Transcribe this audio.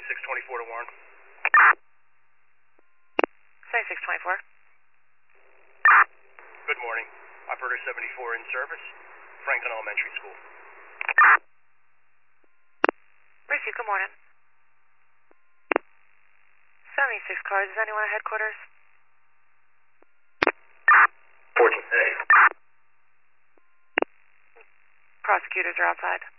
7624 to Warren. 7624. Good morning. Operator 74 in service. Franklin Elementary School. Receive, good morning. 76 cars. Is anyone at headquarters? 14A. Prosecutors are outside.